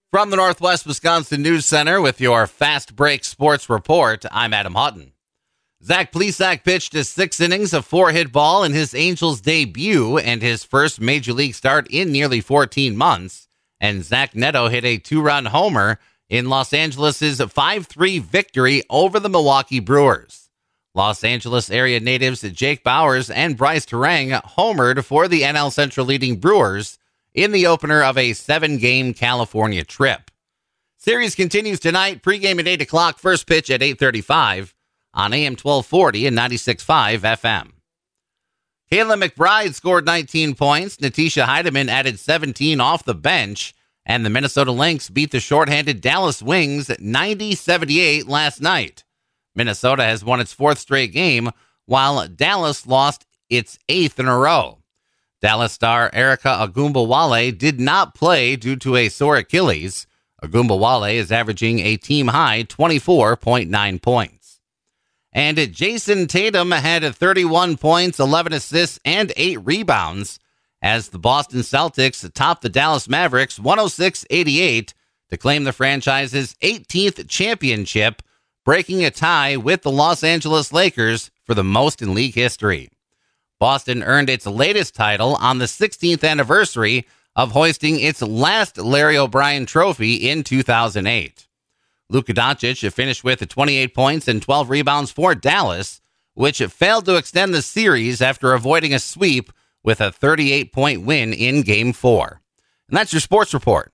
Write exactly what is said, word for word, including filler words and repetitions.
From the Northwest Wisconsin News Center with your Fast Break Sports Report, I'm Adam Hutton. Zach Plesac pitched his six innings of four-hit ball in his Angels debut and his first Major League start in nearly fourteen months. And Zach Neto hit a two-run homer in Los Angeles' five three victory over the Milwaukee Brewers. Los Angeles area natives Jake Bowers and Bryce Terang homered for the N L Central leading Brewers in the opener of a seven-game California trip. Series continues tonight, pregame at eight o'clock, first pitch at eight thirty-five on A M twelve forty and ninety-six point five F M. Kayla McBride scored nineteen points, Natisha Heidemann added seventeen off the bench, and the Minnesota Lynx beat the shorthanded Dallas Wings ninety seventy-eight last night. Minnesota has won its fourth straight game, while Dallas lost its eighth in a row. Dallas star Erica Agumbawale did not play due to a sore Achilles. Agumbawale is averaging a team-high twenty-four point nine points. And Jason Tatum had thirty-one points, eleven assists, and eight rebounds as the Boston Celtics topped the Dallas Mavericks one oh six eighty-eight to claim the franchise's eighteenth championship, breaking a tie with the Los Angeles Lakers for the most in league history. Boston earned its latest title on the sixteenth anniversary of hoisting its last Larry O'Brien trophy in two thousand eight. Luka Doncic finished with twenty-eight points and twelve rebounds for Dallas, which failed to extend the series after avoiding a sweep with a thirty-eight point win in Game four. And that's your sports report.